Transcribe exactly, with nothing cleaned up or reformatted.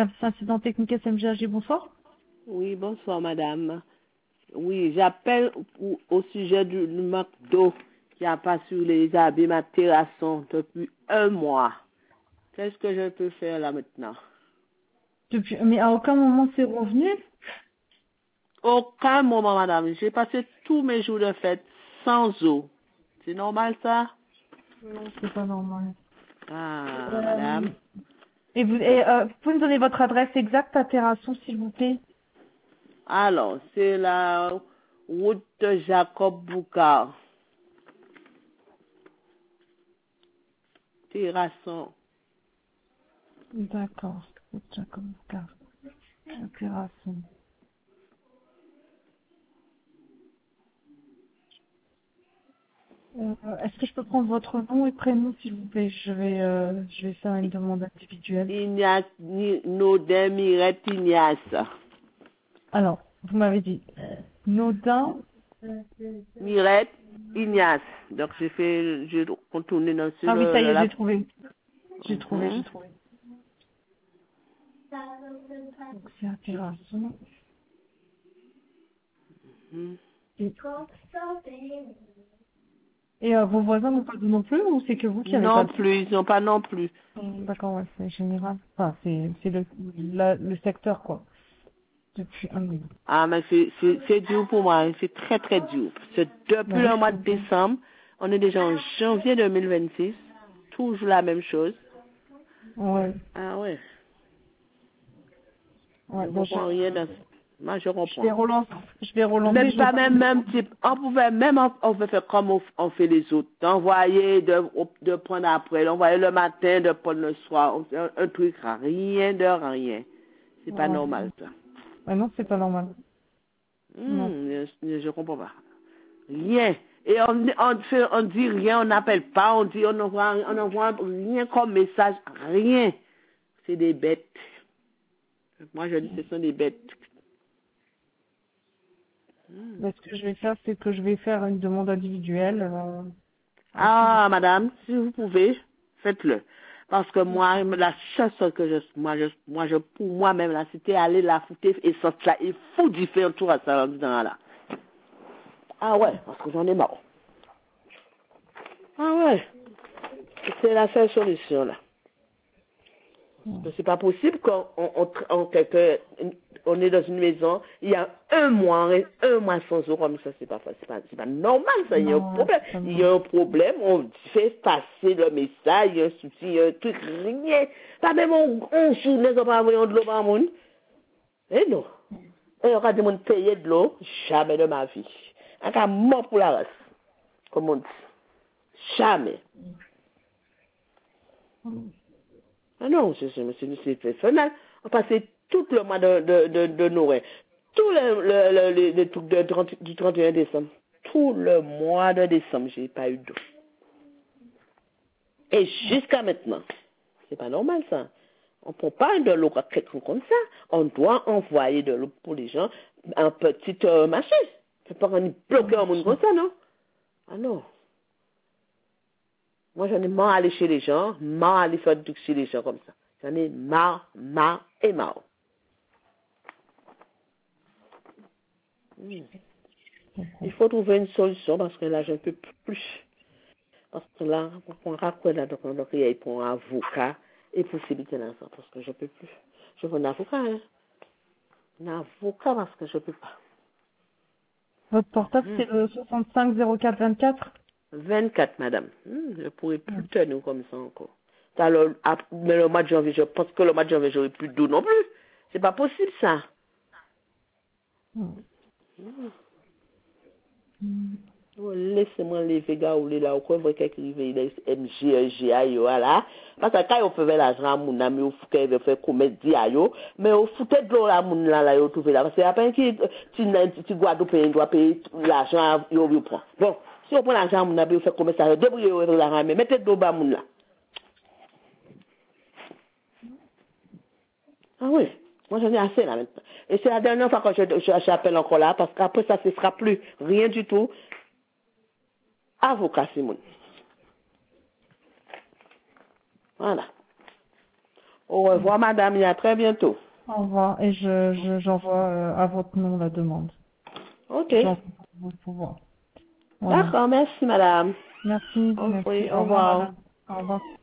service incident technique S M G A G, bonsoir. Oui, bonsoir, madame. Oui, j'appelle au, au sujet du, du manque d'eau qui a pas sur les habits, ma terrasson depuis un mois. Qu'est-ce que je peux faire là maintenant? Depuis, mais à aucun moment c'est revenu? Aucun moment, madame. J'ai passé tous mes jours de fête sans eau. C'est normal, ça? Non, c'est pas normal. Ah, Euh, madame. et vous, et, euh, vous pouvez me donner votre adresse exacte à Terrasson, s'il vous plaît? Alors, c'est la route de Jacob Boucard. Terrasson. D'accord. Jacob Boucard. Terrasson. Euh, Est-ce que je peux prendre votre nom et prénom, s'il vous plaît? Je vais, euh, je vais faire une demande individuelle. Ignace, Ni- Nodin Mirette Ignace. Alors, vous m'avez dit Nodin. Mirette Ignace. Donc, j'ai fait, j'ai contourné dans sur Ah oui, le, ça y le- est, la... j'ai trouvé. J'ai trouvé, j'ai Mhm. trouvé. Donc c'est un Terrasson. Mhm. Et, et euh, vos voisins n'ont pas de non plus ou c'est que vous qui avez pas Non de... plus, ils n'ont pas non plus. Hum, D'accord, ouais, c'est général. Enfin, c'est c'est le, la- le secteur, quoi. Depuis un an. Ah, mais c'est c'est- c'est dur pour moi, hein. C'est très très dur. C'est Bah depuis oui, le je mois de comprends. décembre, on est déjà en janvier deux mille vingt-six, toujours la même chose. Ouais, Ah ouais, je ouais, bon, je, comprends rien dans ce- Moi, je je vais comprends. relancer, je vais relancer, Même je vais pas pas... même même type, on pouvait même on, on peut faire comme on, on fait les autres, d'envoyer, de, de prendre après, d'envoyer le matin, de prendre le soir, on fait un, un truc, rien de rien. C'est pas Ouais. normal ça. Ouais, non, c'est pas normal. Non. Hmm, je, je je comprends pas. Rien. Et on, on, fait, on dit rien, on n'appelle pas, on dit, on envoie, on envoie rien comme message, rien. C'est des bêtes. Moi, je dis, ce sont des bêtes. Hmm. Mais ce que je vais faire, c'est que je vais faire une demande individuelle. Euh, à qui... Ah, madame, si vous pouvez, faites-le. Parce que moi, la seule chose que je, moi, je, moi, je, pour moi-même, là, c'était aller la foutre et sortir là, et foutre du fait un tour à ça, là, là. Ah ouais, parce que j'en ai marre. Ah ouais, c'est la seule solution, là. C'est pas possible qu'on on, on, on, quelqu'un- on est dans une maison, il y a un mois, un mois sans eau comme ça, c'est pas, c'est pas, c'est pas normal, ça, il y a un Non, problème. c'est pas Il y normal. a un problème, on fait passer le message, il y a un souci, il y a un truc, rien. Pas même on, on journée, on pas envoyé de l'eau par monde. Eh non. Et on a des gens payer de l'eau, jamais de ma vie. On a mort pour la race, comme on dit. Jamais. Ah non, c'est c'est- c'est- c'est personnel. On passait tout le mois de, de, de, de Noël. Tout le, le, le, le- le truc de trente du trente et un décembre. Tout le mois de décembre, j'ai pas eu d'eau. Et jusqu'à maintenant. C'est pas normal, ça. On prend pas de l'eau à quelqu'un comme ça. On doit envoyer de l'eau pour les gens, un petit euh, machin. C'est pas qu'on est bloqué un monde comme ça, non? Ah non. Moi, j'en ai marre d'aller chez les gens, marre d'aller faire du truc chez les gens comme ça. J'en ai marre, marre et marre. Hmm. Il faut trouver une solution parce que là, je ne peux plus. Parce que là, on raconte là, donc, donc, il y a pour un avocat et possibilité là, ça, parce que je ne peux plus. Je veux un avocat, hein. Un avocat parce que je ne peux pas. Votre portable, Hmm. c'est le soixante-cinq zéro quatre vingt-quatre? vingt-quatre, madame. Hmm, je ne pourrais plus tenir comme ça encore. T'as le- ap- mais le mois de janvier, je pense que le mois de janvier, j'aurai plus d'eau non plus. C'est pas possible, ça. Mm. Hmm. Mm. Oh, laissez-moi lever gars ou là, ou quoi, vous voyez qu'il y a M G, G A, yo, là. Parce que quand on fait l'argent à mon ami, on fout qu'il fait comédie à yo, mais on fout de l'eau à mon là, là, yo, trouvé là. Parce que après, qui, tu n'as, tu Guadeloupe, il doit payer l'argent à yo, yo, prend. Bon, si on prend l'argent à mon ami, on fait comme ça, débrouillez-vous avec l'argent, mais mettez de l'eau à mon là. Ah oui. Moi, j'en ai assez là maintenant. Et c'est la dernière fois que je, je, j'appelle encore là, parce qu'après ça, ce ne sera plus rien du tout. Avocat, Simone. Voilà. Au revoir, madame, et à très bientôt. Au revoir. Et je, je, j'envoie euh, à votre nom la demande. Ok. J'envoie pour votre pouvoir. Voilà. D'accord, merci, madame. Merci, Au merci. revoir, Au au revoir, revoir. madame. Au revoir.